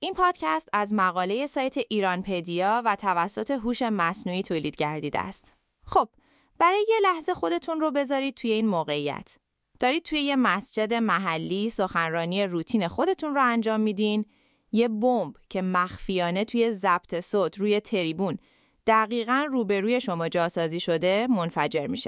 این پادکست از مقاله سایت ایرانپدیا و توسط هوش مصنوعی تولید گردیده است. خب، برای یه لحظه خودتون رو بذارید توی این موقعیت. دارید توی یه مسجد محلی سخنرانی روتین خودتون رو انجام میدین. یه بمب که مخفیانه توی ضبط صوت روی تریبون دقیقاً روبروی شما جاسازی شده منفجر میشه.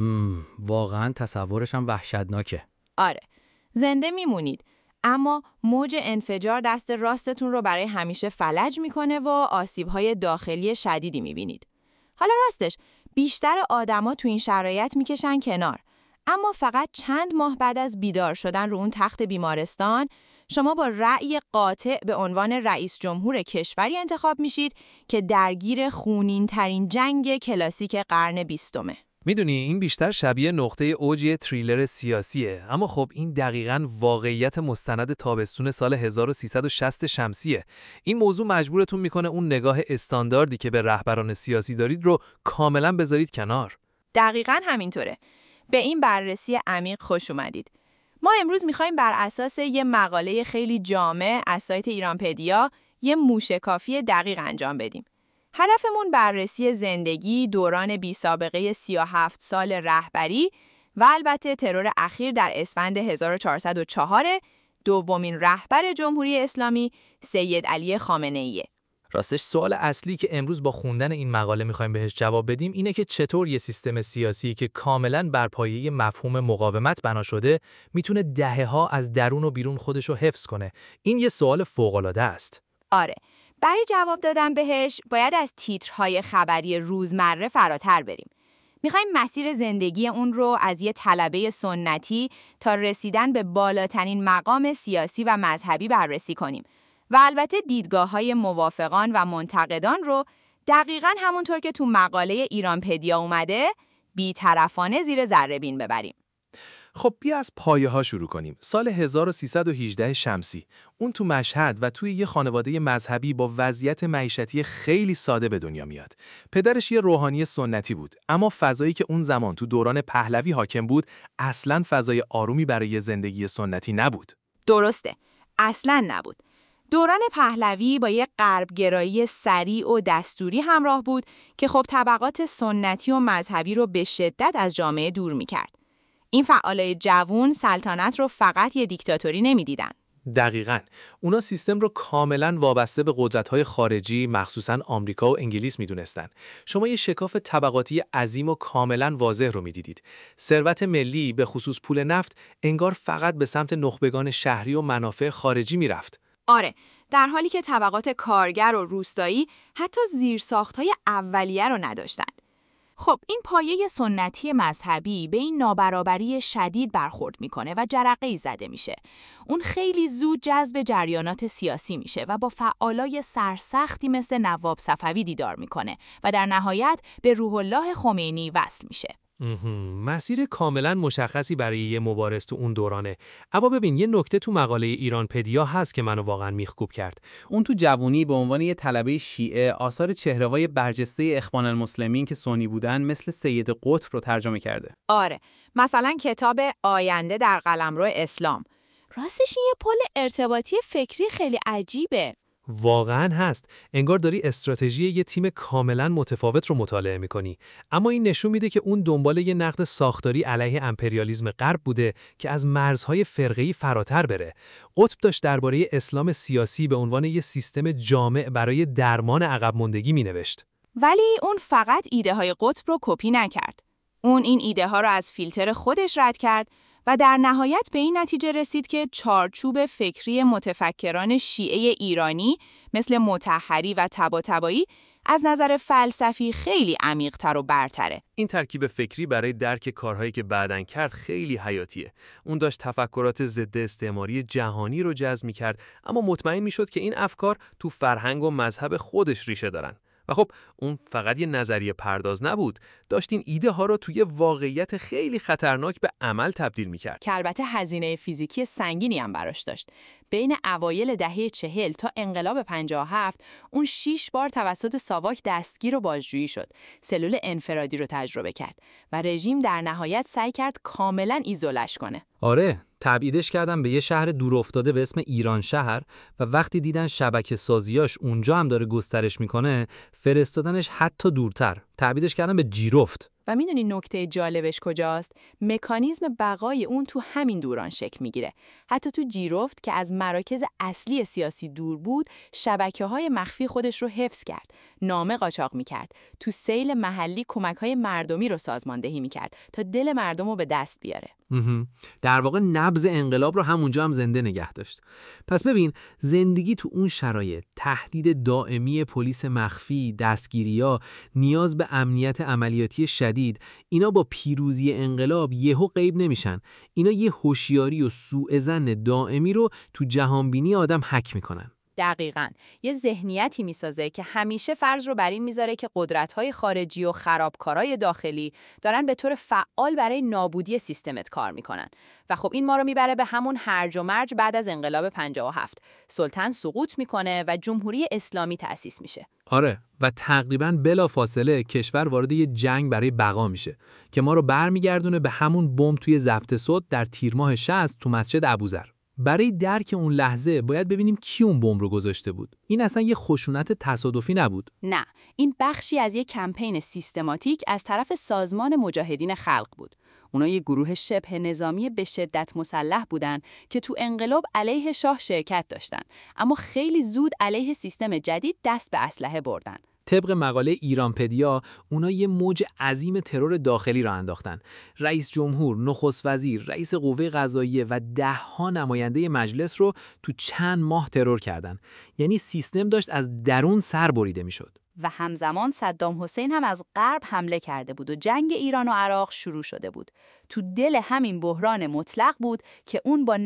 واقعاً تصورشم وحشتناکه. آره، زنده میمونید، اما موج انفجار دست راستتون رو برای همیشه فلج میکنه و آسیب‌های داخلی شدیدی میبینید. حالا راستش، بیشتر آدما تو این شرایط میکشن کنار، اما فقط چند ماه بعد از بیدار شدن رو اون تخت بیمارستان، شما با رأی قاطع به عنوان رئیس جمهور کشوری انتخاب میشید که درگیر خونین ترین جنگ کلاسیک قرن 20. میدونی این بیشتر شبیه نقطه اوج تریلر سیاسیه، اما خب این دقیقاً واقعیت مستند تابستون سال 1360 شمسیه. این موضوع مجبورتون میکنه اون نگاه استانداردی که به رهبران سیاسی دارید رو کاملاً بذارید کنار. دقیقاً همینطوره. به این بررسی عمیق خوش اومدید. ما امروز میخوایم بر اساس یه مقاله خیلی جامع از سایت ایرانپدیا یه موشکافی دقیق انجام بدیم. هدفمون بررسی زندگی دوران بی سابقه 37 سال رهبری و البته ترور اخیر در اسفند 1404 دومین رهبر جمهوری اسلامی سید علی خامنه‌ای. راستش سوال اصلی که امروز با خوندن این مقاله میخوایم بهش جواب بدیم اینه که چطور یه سیستم سیاسی که کاملاً بر پایه مفهوم مقاومت بنا شده میتونه دهه‌ها از درون و بیرون خودش رو حفظ کنه. این یه سوال فوق‌العاده است. آره، برای جواب دادن بهش باید از تیترهای خبری روزمره فراتر بریم. میخوایم مسیر زندگی اون رو از یه طلبه سنتی تا رسیدن به بالاترین مقام سیاسی و مذهبی بررسی کنیم و البته دیدگاه‌های موافقان و منتقدان رو دقیقاً همونطور که تو مقاله ایرانپدیا اومده بی‌طرفانه زیر ذره‌بین ببریم. خب بیا از پایه‌ها شروع کنیم. سال 1318 شمسی، اون تو مشهد و توی یه خانواده مذهبی با وضعیت معیشتی خیلی ساده به دنیا میاد. پدرش یه روحانی سنتی بود، اما فضایی که اون زمان تو دوران پهلوی حاکم بود، اصلاً فضای آرومی برای زندگی سنتی نبود. درسته، اصلاً نبود. دوران پهلوی با یک غربگرایی سریع و دستوری همراه بود که خب طبقات سنتی و مذهبی رو به شدت از جامعه دور می‌کرد. این فعالای جوون سلطنت رو فقط یه دیکتاتوری نمی‌دیدن. دقیقاً. اونا سیستم رو کاملاً وابسته به قدرت‌های خارجی، مخصوصاً آمریکا و انگلیس می‌دونستن. شما یه شکاف طبقاتی عظیم و کاملاً واضح رو می‌دیدید. ثروت ملی به خصوص پول نفت انگار فقط به سمت نخبگان شهری و منافع خارجی می‌رفت. آره، در حالی که طبقات کارگر و روستایی حتی زیرساخت‌های اولیه رو نداشتند. خب این پایه سنتی مذهبی به این نابرابری شدید برخورد میکنه و جرقه‌ای زده میشه. اون خیلی زود جذب جریانات سیاسی میشه و با فعالای سرسختی مثل نواب صفوی دیدار میکنه و در نهایت به روح الله خمینی وصل میشه. مسیر کاملا مشخصی برای یه مبارز تو اون دورانه. اما ببین یه نکته تو مقاله ایرانپدیا هست که منو واقعا میخکوب کرد. اون تو جوونی به عنوان یه طلبه شیعه آثار چهره‌های برجسته اخوان المسلمین که سنی بودن مثل سید قطب رو ترجمه کرده. آره، مثلا کتاب آینده در قلمرو اسلام. راستش این یه پل ارتباطی فکری خیلی عجیبه. واقعاً هست. انگار داری استراتژی یه تیم کاملاً متفاوت رو مطالعه می‌کنی. اما این نشون میده که اون دنبال یه نقد ساختاری علیه امپریالیسم غرب بوده که از مرزهای فرقه‌ای فراتر بره. قطب داشت درباره اسلام سیاسی به عنوان یه سیستم جامع برای درمان عقب ماندگی می‌نوشت. ولی اون فقط ایده های قطب رو کپی نکرد. اون این ایده ها رو از فیلتر خودش رد کرد و در نهایت به این نتیجه رسید که چارچوب فکری متفکران شیعه ایرانی مثل مطهری و طباطبایی از نظر فلسفی خیلی عمیق‌تر و برتره. این ترکیب فکری برای درک کارهایی که بعداً کرد خیلی حیاتیه. اون داشت تفکرات ضد استعماری جهانی رو جذب می‌کرد، اما مطمئن می‌شد که این افکار تو فرهنگ و مذهب خودش ریشه دارن. و خب اون فقط یه نظریه پرداز نبود، داشت این ایده ها رو توی واقعیت خیلی خطرناک به عمل تبدیل می‌کرد. که البته هزینه فیزیکی سنگینی هم براش داشت. بین اوایل دهه 40 تا انقلاب 57 اون 6 بار توسط ساواک دستگیر و بازجویی شد. سلول انفرادی رو تجربه کرد و رژیم در نهایت سعی کرد کاملاً ایزولش کنه. آره، تبعیدش کردن به یه شهر دورافتاده به اسم ایران شهر و وقتی دیدن شبکه سازیاش اونجا هم داره گسترش میکنه، فرستادنش حتی دورتر. تبعیدش کردن به جیرفت. و میدونی نکته جالبش کجاست؟ مکانیزم بقای اون تو همین دوران شکل میگیره. حتی تو جیرفت که از مراکز اصلی سیاسی دور بود، شبکه‌های مخفی خودش رو حفظ کرد. نامه قاچاق میکرد. تو سیل محلی کمک‌های مردمی رو سازماندهی میکرد تا دل مردم رو به دست بیاره. در واقع نبض انقلاب رو همونجا هم زنده نگه داشت. پس ببین، زندگی تو اون شرایط، تهدید دائمی پلیس مخفی، دستگیری‌ها، نیاز به امنیت عملیاتی شدید، اینا با پیروزی انقلاب یهو غیب نمیشن. اینا یه هوشیاری و سوءظن دائمی رو تو جهانبینی آدم حک میکنن. دقیقاً. یه ذهنیتی میسازه که همیشه فرض رو بر این میذاره که قدرت‌های خارجی و خرابکارای داخلی دارن به طور فعال برای نابودی سیستمت کار میکنن. و خب این ما رو میبره به همون هرج و مرج بعد از انقلاب 57. سلطان سقوط میکنه و جمهوری اسلامی تأسیس میشه. آره، و تقریباً بلافاصله کشور وارد یه جنگ برای بقا میشه که ما رو برمیگردونه به همون بمب توی ضبط صوت در تیر ماه 60 تو مسجد ابوذر. برای درک اون لحظه باید ببینیم کی اون بمب رو گذاشته بود. این اصلا یه خشونت تصادفی نبود. نه، این بخشی از یک کمپین سیستماتیک از طرف سازمان مجاهدین خلق بود. اونا یه گروه شبه نظامی به شدت مسلح بودن که تو انقلاب علیه شاه شرکت داشتن، اما خیلی زود علیه سیستم جدید دست به اسلحه بردن. طبق مقاله ایرانپدیا، اونا یه موج عظیم ترور داخلی را انداختن. رئیس جمهور، نخست وزیر، رئیس قوه قضاییه و 10 نماینده مجلس رو تو چند ماه ترور کردن. یعنی سیستم داشت از درون سر بریده میشد. و همزمان صدام حسین هم از غرب حمله کرده بود و جنگ ایران و عراق شروع شده بود. تو دل همین بحران مطلق بود که اون با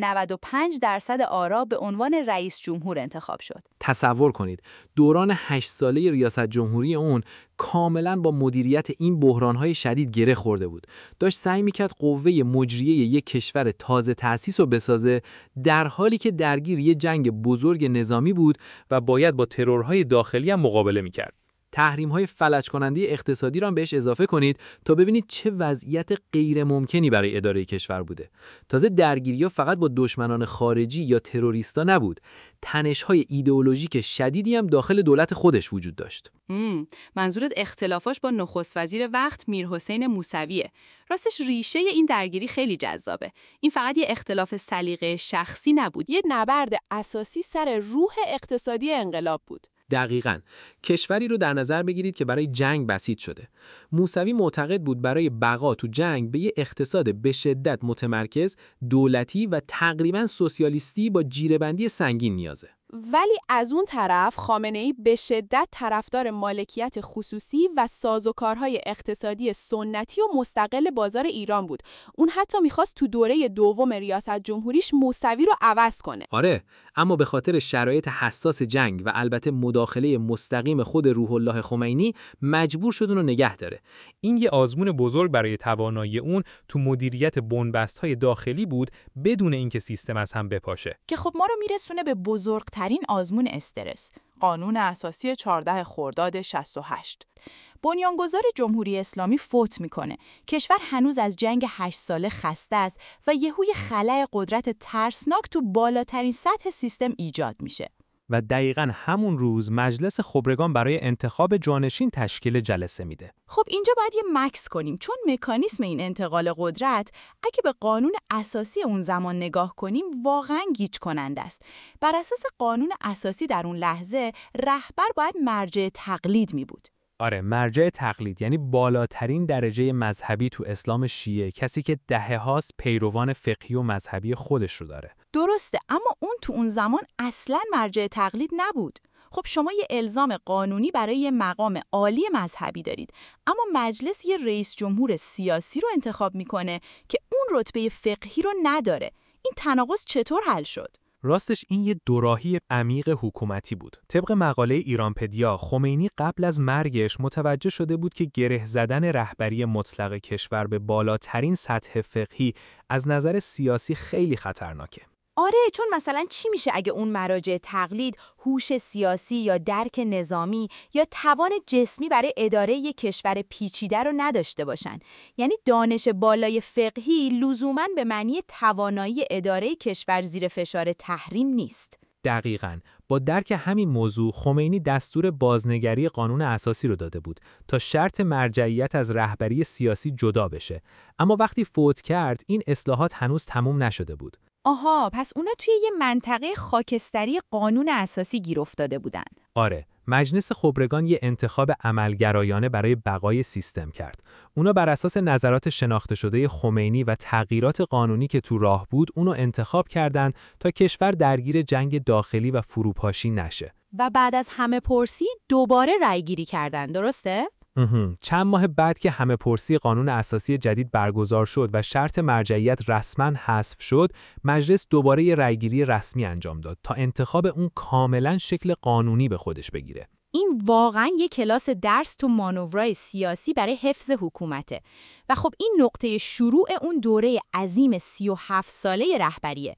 95% آرا به عنوان رئیس جمهور انتخاب شد. تصور کنید، دوران 8 ساله ریاست جمهوری اون کاملا با مدیریت این بحران‌های شدید گره خورده بود. داشت سعی می‌کرد قوه مجریه یک کشور تازه تأسیس رو بسازه، در حالی که درگیر یه جنگ بزرگ نظامی بود و باید با ترورهای داخلی هم مقابله می‌کرد. تحریم‌های فلج کننده اقتصادی را هم بهش اضافه کنید تا ببینید چه وضعیت غیر ممکنی برای اداره کشور بوده. تازه درگیری‌ها فقط با دشمنان خارجی یا تروریستا نبود. تنش‌های ایدئولوژیک شدیدی هم داخل دولت خودش وجود داشت. منظورت اختلافاش با نخست وزیر وقت میرحسین موسویه. راستش ریشه این درگیری خیلی جذابه. این فقط یه اختلاف سلیقه شخصی نبود، یه نبرد اساسی سر روح اقتصادی انقلاب بود. دقیقاً. کشوری رو در نظر بگیرید که برای جنگ بسیج شده. موسوی معتقد بود برای بقا تو جنگ به یه اقتصاد به شدت متمرکز، دولتی و تقریباً سوسیالیستی با جیره‌بندی سنگین نیازه. ولی از اون طرف خامنه‌ای به شدت طرفدار مالکیت خصوصی و سازوکارهای اقتصادی سنتی و مستقل بازار ایران بود. اون حتی میخواست تو دوره دوم ریاست جمهوریش موسوی رو عوض کنه. آره، اما به خاطر شرایط حساس جنگ و البته مداخله مستقیم خود روح الله خمینی مجبور شد اون رو نگه داره. این یه آزمون بزرگ برای توانایی اون تو مدیریت بنبست‌های داخلی بود بدون اینکه سیستم از هم بپاشه. که خب ما رو میرسونه به بزرگترین آزمون استرس، قانون اساسی 14 خرداد 68. بنیانگذار جمهوری اسلامی فوت میکنه. کشور هنوز از جنگ 8 ساله خسته است و یهوی خلأ قدرت ترسناک تو بالاترین سطح سیستم ایجاد میشه. و دقیقاً همون روز مجلس خبرگان برای انتخاب جانشین تشکیل جلسه میده. خب اینجا باید یه مکس کنیم، چون مکانیسم این انتقال قدرت اگه به قانون اساسی اون زمان نگاه کنیم واقعاً گیج کننده است. بر اساس قانون اساسی در اون لحظه رهبر باید مرجع تقلید می بود. آره، مرجع تقلید یعنی بالاترین درجه مذهبی تو اسلام شیعه، کسی که دهه‌هاست پیروان فقهی و مذهبی خودش رو داره. درسته، اما اون تو اون زمان اصلاً مرجع تقلید نبود. خب شما یه الزام قانونی برای یه مقام عالی مذهبی دارید، اما مجلس یه رئیس جمهور سیاسی رو انتخاب میکنه که اون رتبه فقهی رو نداره. این تناقض چطور حل شد؟ راستش این یه دوراهی عمیق حکومتی بود. طبق مقاله ایرانپدیا، خمینی قبل از مرگش متوجه شده بود که گره زدن رهبری مطلق کشور به بالاترین سطح فقهی از نظر سیاسی خیلی خطرناکه. آره، چون مثلا چی میشه اگه اون مراجع تقلید هوش سیاسی یا درک نظامی یا توان جسمی برای اداره یک کشور پیچیده رو نداشته باشن؟ یعنی دانش بالای فقهی لزوماً به معنی توانایی اداره کشور زیر فشار تحریم نیست. دقیقاً. با درک همین موضوع خمینی دستور بازنگری قانون اساسی رو داده بود تا شرط مرجعیت از رهبری سیاسی جدا بشه. اما وقتی فوت کرد این اصلاحات هنوز تموم نشده بود. آها، پس اونا توی یه منطقه خاکستری قانون اساسی گیر افتاده بودن. آره، مجلس خبرگان یه انتخاب عملگرایانه برای بقای سیستم کرد. اونا بر اساس نظرات شناخته شده خمینی و تغییرات قانونی که تو راه بود، اونو انتخاب کردند تا کشور درگیر جنگ داخلی و فروپاشی نشه. و بعد از همه پرسی دوباره رأیگیری کردن، درسته؟ چند ماه بعد که همه پرسی قانون اساسی جدید برگزار شد و شرط مرجعیت رسما حذف شد، مجلس دوباره یه رأیگیری رسمی انجام داد تا انتخاب اون کاملا شکل قانونی به خودش بگیره. این واقعاً یه کلاس درس تو مانورای سیاسی برای حفظ حکومته. و خب این نقطه شروع اون دوره عظیم 37 ساله رهبریه.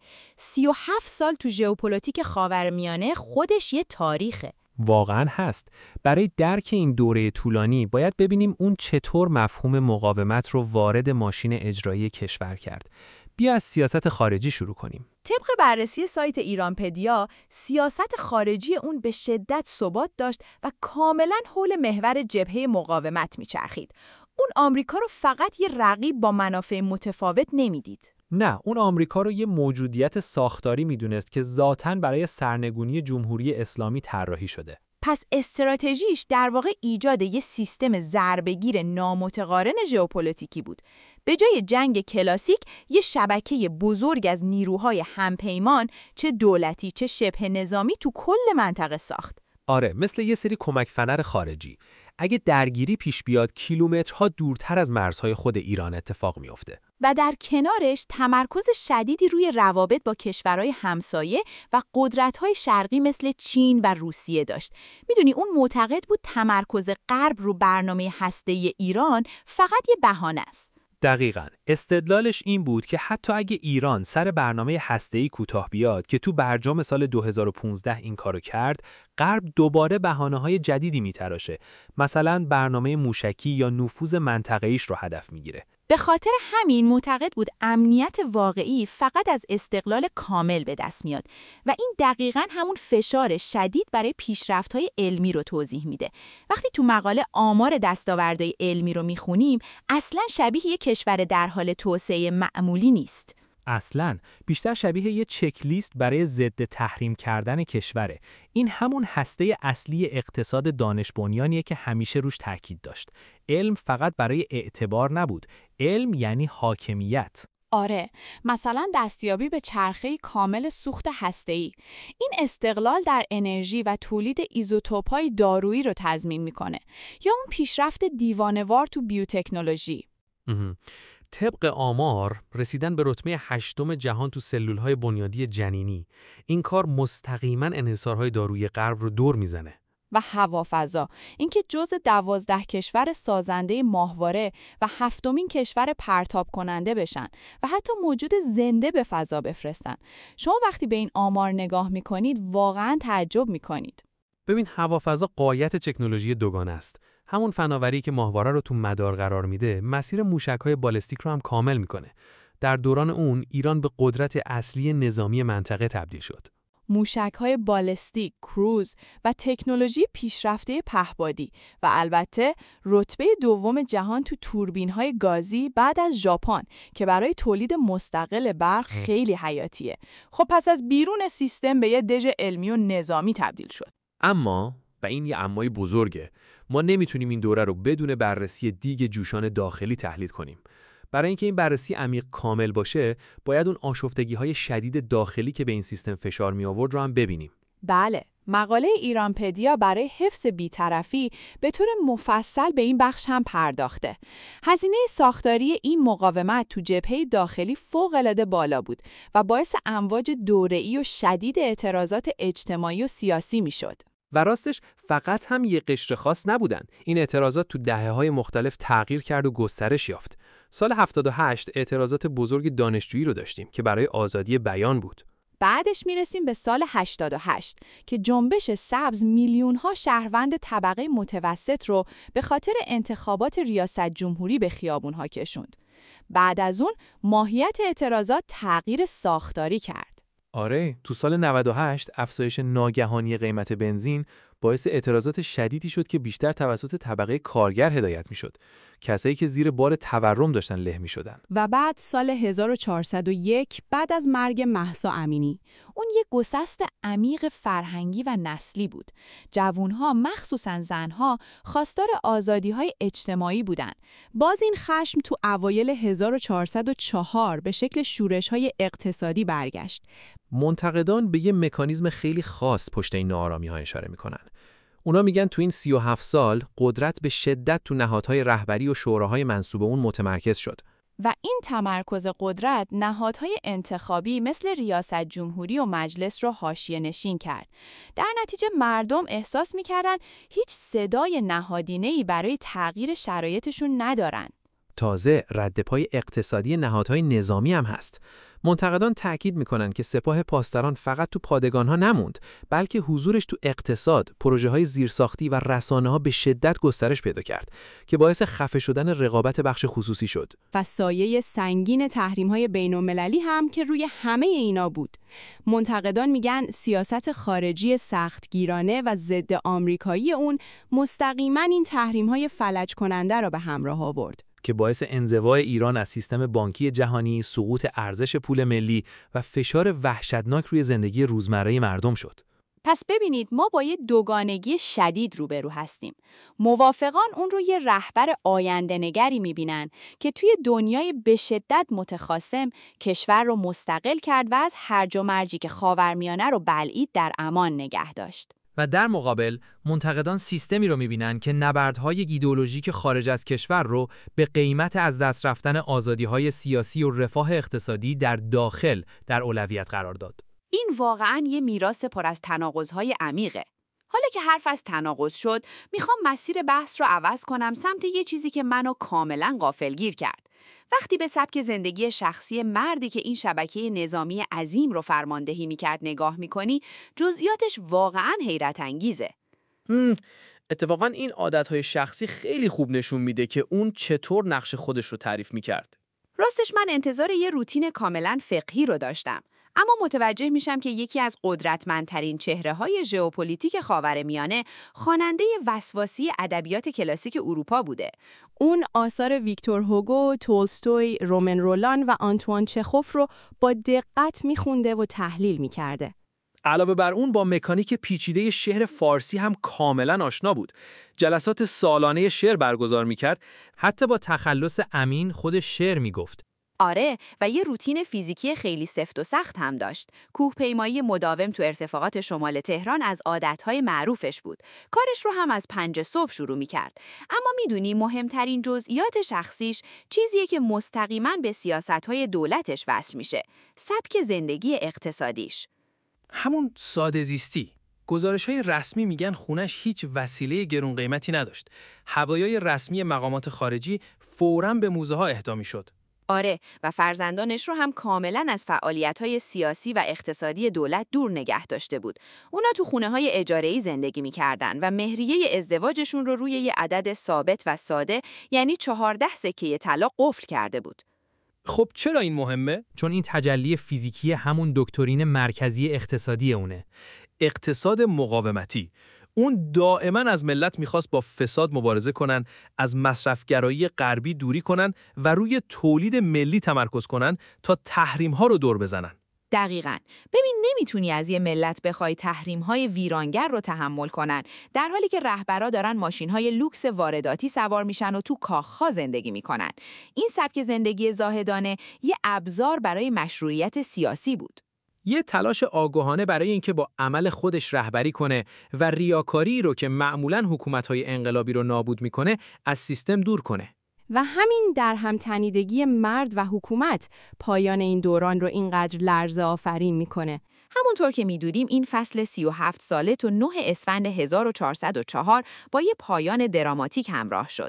37 سال تو ژئوپلیتیک خاورمیانه خودش یه تاریخه. واقعاً هست. برای درک این دوره طولانی باید ببینیم اون چطور مفهوم مقاومت رو وارد ماشین اجرایی کشور کرد. بیا از سیاست خارجی شروع کنیم. طبق بررسی سایت ایرانپدیا، سیاست خارجی اون به شدت ثبات داشت و کاملاً حول محور جبهه مقاومت میچرخید. اون آمریکا رو فقط یه رقیب با منافع متفاوت نمیدید. نه، اون آمریکا رو یه موجودیت ساختاری میدونست که ذاتاً برای سرنگونی جمهوری اسلامی طراحی شده. پس استراتژیش در واقع ایجاد یه سیستم ضربه‌گیر نامتقارن ژئوپلیتیکی بود. به جای جنگ کلاسیک، یه شبکه بزرگ از نیروهای همپیمان، چه دولتی چه شبه نظامی تو کل منطقه ساخت. آره، مثل یه سری کمک فنر خارجی. اگه درگیری پیش بیاد، کیلومترها دورتر از مرزهای خود ایران اتفاق میفته. و در کنارش تمرکز شدیدی روی روابط با کشورهای همسایه و قدرت‌های شرقی مثل چین و روسیه داشت. میدونی اون معتقد بود تمرکز غرب رو برنامه هسته‌ای ایران فقط یه بهانه است. دقیقاً. استدلالش این بود که حتی اگه ایران سر برنامه هسته‌ای کوتاه بیاد که تو برجام سال 2015 این کارو کرد، غرب دوباره بهانه‌های جدیدی میتراشه. مثلا برنامه موشکی یا نفوذ منطقه‌ایش رو هدف میگیره. به خاطر همین معتقد بود امنیت واقعی فقط از استقلال کامل به دست میاد و این دقیقاً همون فشار شدید برای پیشرفت‌های علمی رو توضیح میده. وقتی تو مقاله آمار دستاوردهای علمی رو میخونیم، اصلاً شبیه یک کشور در حال توسعه معمولی نیست. اصلاً بیشتر شبیه یه چک لیست برای ضد تحریم کردن کشوره. این همون هسته اصلی اقتصاد دانش بنیانیه که همیشه روش تاکید داشت. علم فقط برای اعتبار نبود. علم یعنی حاکمیت. آره، مثلا دستیابی به چرخه کامل سوخت هسته‌ای. این استقلال در انرژی و تولید ایزوتوپ‌های دارویی رو تضمین میکنه. یا اون پیشرفت دیوانه‌وار تو بیوتکنولوژی. طبق آمار رسیدن به رتبه 8 جهان تو سلول‌های بنیادی جنینی. این کار مستقیما انحصارهای دارویی غرب رو دور میزنه. و هوافضا، اینکه جزء 12 کشور سازنده ماهواره و 7مین کشور پرتاب کننده بشن و حتی موجود زنده به فضا بفرستن. شما وقتی به این آمار نگاه میکنید واقعاً تعجب میکنید. ببین، هوافضا غایت تکنولوژی دوگانه است. همون فناوری که ماهواره رو تو مدار قرار میده، مسیر موشک‌های بالستیک رو هم کامل میکنه. در دوران اون ایران به قدرت اصلی نظامی منطقه تبدیل شد. موشک‌های بالستیک، کروز و تکنولوژی پیشرفته پهپادی و البته رتبه دوم جهان تو توربین‌های گازی بعد از ژاپن که برای تولید مستقل برق خیلی حیاتیه. خب پس از بیرون سیستم به یه دژ علمی و نظامی تبدیل شد. اما و این یه امای بزرگه، ما نمیتونیم این دوره رو بدون بررسی دیگ جوشان داخلی تحلیل کنیم. برای اینکه این بررسی عمیق کامل باشه، باید اون آشفتگی‌های شدید داخلی که به این سیستم فشار می آورد رو هم ببینیم. بله، مقاله ایرانپدیا برای حفظ بی‌طرفی به طور مفصل به این بخش هم پرداخته. هزینه ساختاری این مقاومت تو جبهه داخلی فوق‌العاده بالا بود و باعث امواج دوره‌ای و شدید اعتراضات اجتماعی و سیاسی میشد. و راستش فقط هم یه قشر خاص نبودن. این اعتراضات تو دهه‌های مختلف تغییر کرد و گسترش یافت. سال 78 اعتراضات بزرگ دانشجویی رو داشتیم که برای آزادی بیان بود. بعدش میرسیم به سال 88 که جنبش سبز میلیون‌ها شهروند طبقه متوسط رو به خاطر انتخابات ریاست جمهوری به خیابون‌ها کشوند. بعد از اون ماهیت اعتراضات تغییر ساختاری کرد. آره، تو سال 98 افزایش ناگهانی قیمت بنزین باعث اعتراضات شدیدی شد که بیشتر توسط طبقه کارگر هدایت میشد. کسایی که زیر بار تورم داشتن له میشدن. و بعد سال 1401 بعد از مرگ مهسا امینی، اون یک گسست عمیق فرهنگی و نسلی بود. جوانها، مخصوصاً زنها، خواستار آزادی‌های اجتماعی بودن. باز این خشم تو اوایل 1404 به شکل شورش‌های اقتصادی برگشت. منتقدان به یه مکانیزم خیلی خاص پشت این ناآرامی‌ها اشاره میکنن. اونا میگن تو این 37 سال قدرت به شدت تو نهادهای رهبری و شوراهای منسوب اون متمرکز شد. و این تمرکز قدرت نهادهای انتخابی مثل ریاست جمهوری و مجلس رو حاشیه نشین کرد. در نتیجه مردم احساس میکردن هیچ صدای نهادینه‌ای برای تغییر شرایطشون ندارن. تازه ردپای اقتصادی نهادهای نظامی هم هست. منتقدان تأکید میکنن که سپاه پاسداران فقط تو پادگان‌ها نموند، بلکه حضورش تو اقتصاد، پروژه‌های زیرساختی و رسانه‌ها به شدت گسترش پیدا کرد که باعث خفه شدن رقابت بخش خصوصی شد. و سایه سنگین تحریم‌های بین‌المللی هم که روی همه اینا بود. منتقدان میگن سیاست خارجی سختگیرانه و ضد آمریکایی اون مستقیما این تحریم‌های فلج کننده را به همراه آورد که باعث انزوای ایران از سیستم بانکی جهانی، سقوط ارزش پول ملی و فشار وحشتناک روی زندگی روزمره مردم شد. پس ببینید ما با یه دوگانگی شدید روبرو هستیم. موافقان اون رو یه رهبر آینده‌نگری می‌بینن که توی دنیای به شدت متخاصم کشور رو مستقل کرد و از هرج و مرجی که خاورمیانه رو بلعید در امان نگه داشت. و در مقابل منتقدان سیستمی رو می‌بینن که نبردهای ایدئولوژیک خارج از کشور رو به قیمت از دست رفتن آزادی‌های سیاسی و رفاه اقتصادی در داخل در اولویت قرار داد. این واقعاً یه میراث پر از تناقض‌های عمیقه. حالا که حرف از تناقض شد، میخوام مسیر بحث رو عوض کنم سمت یه چیزی که منو کاملاً غافلگیر کرد. وقتی به سبک زندگی شخصی مردی که این شبکه نظامی عظیم رو فرماندهی میکرد نگاه میکنی، جزئیاتش واقعاً حیرت انگیزه. اتفاقاً این عادتهای شخصی خیلی خوب نشون میده که اون چطور نقش خودش رو تعریف میکرد. راستش من انتظار یه روتین کاملاً فقهی رو داشتم. اما متوجه میشم که یکی از قدرتمندترین چهره‌های ژئوپلیتیک خاورمیانه خواننده وسواسی ادبیات کلاسیک اروپا بوده. اون آثار ویکتور هوگو، تولستوی، رومن رولان و آنتوان چخوف رو با دقت میخونده و تحلیل میکرده. علاوه بر اون با مکانیک پیچیده شعر فارسی هم کاملا آشنا بود. جلسات سالانه شعر برگزار میکرد. حتی با تخلص امین خود شعر میگفت. آره، و یه روتین فیزیکی خیلی سفت و سخت هم داشت. کوهپیمایی مداوم تو ارتفاعات شمال تهران از عادتهای معروفش بود. کارش رو هم از 5 صبح شروع می‌کرد. اما میدونی مهمترین جزئیات شخصیش چیزیه که مستقیما به سیاست‌های دولتش وصل میشه. سبک زندگی اقتصادیش. همون ساده زیستی. گزارش‌های رسمی میگن خونش هیچ وسیله گرون قیمتی نداشت. هوایای رسمی مقامات خارجی فوراً به موزه‌ها اهدا می‌شد. آره، و فرزندانش رو هم کاملاً از فعالیت‌های سیاسی و اقتصادی دولت دور نگه داشته بود. اونا تو خونه‌های اجاره‌ای زندگی می‌کردن و مهریه ازدواجشون رو روی یه عدد ثابت و ساده، یعنی 14 سکه طلا قفل کرده بود. خب چرا این مهمه؟ چون این تجلی فیزیکی همون دکترین مرکزی اقتصادی اونه. اقتصاد مقاومتی. اون دائما از ملت میخواست با فساد مبارزه کنن، از مصرفگرایی غربی دوری کنن و روی تولید ملی تمرکز کنن تا تحریم‌ها رو دور بزنن. دقیقاً. ببین نمیتونی از یه ملت بخوای تحریم‌های ویرانگر رو تحمل کنن، در حالی که رهبرا دارن ماشین‌های لوکس وارداتی سوار میشن و تو کاخ‌ها زندگی میکنن. این سبک زندگی زاهدانه یه ابزار برای مشروعیت سیاسی بود. یه تلاش آگاهانه برای اینکه با عمل خودش رهبری کنه و ریاکاری رو که معمولاً حکومت‌های انقلابی رو نابود میکنه از سیستم دور کنه. و همین در همتنیدگی مرد و حکومت پایان این دوران رو اینقدر لرزه آفرین میکنه. همونطور که میدونیم این فصل 37 ساله تو 9 اسفند 1404 با یه پایان دراماتیک همراه شد.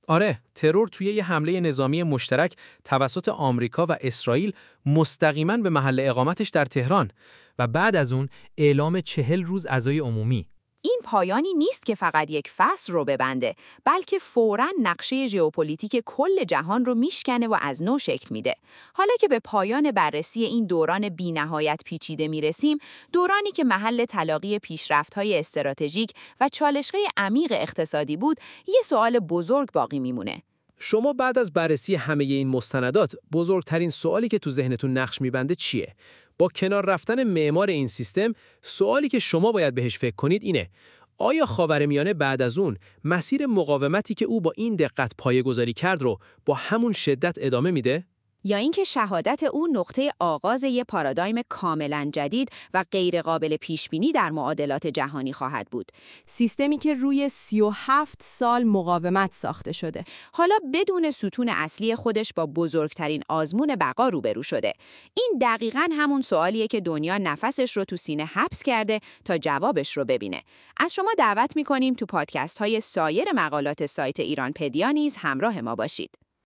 آره، ترور توی یه حمله نظامی مشترک توسط آمریکا و اسرائیل مستقیما به محل اقامتش در تهران و بعد از اون اعلام 40 روز عزای عمومی. این پایانی نیست که فقط یک فصل رو ببنده، بلکه فوراً نقشه ژئوپلیتیک کل جهان رو میشکنه و از نو شکل میده. حالا که به پایان بررسی این دوران بی‌نهایت پیچیده میرسیم، دورانی که محل تلاقی پیشرفت‌های استراتژیک و چالش‌های عمیق اقتصادی بود، یه سوال بزرگ باقی میمونه. شما بعد از بررسی همه این مستندات، بزرگترین سوالی که تو ذهنتون نقش میبنده چیه؟ با کنار رفتن معمار این سیستم، سوالی که شما باید بهش فکر کنید اینه: آیا خاورمیانه بعد از اون مسیر مقاومتی که او با این دقت پایه‌گذاری کرد رو با همون شدت ادامه میده؟ یا اینکه شهادت او نقطه آغاز یک پارادایم کاملا جدید و غیرقابل پیشبینی در معادلات جهانی خواهد بود. سیستمی که روی 37 سال مقاومت ساخته شده. حالا بدون ستون اصلی خودش با بزرگترین آزمون بقا روبرو شده. این دقیقاً همون سوالیه که دنیا نفسش رو تو سینه حبس کرده تا جوابش رو ببینه. از شما دعوت می‌کنیم تو پادکست‌های سایر مقالات سایت ایرانپدیا نیز همراه ما باشید.